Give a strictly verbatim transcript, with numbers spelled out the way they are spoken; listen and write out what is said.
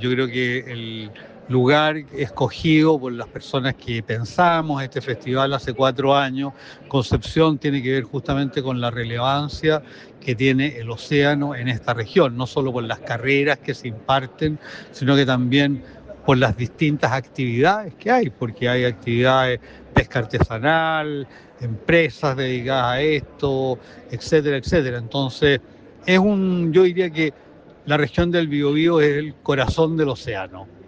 Yo creo que el lugar escogido por las personas que pensamos este festival hace cuatro años, Concepción, tiene que ver justamente con la relevancia que tiene el océano en esta región, no solo por las carreras que se imparten, sino que también por las distintas actividades que hay, porque hay actividades, pesca artesanal, empresas dedicadas a esto, etcétera, etcétera. Entonces, es un, yo diría que la región del Biobío es el corazón del océano.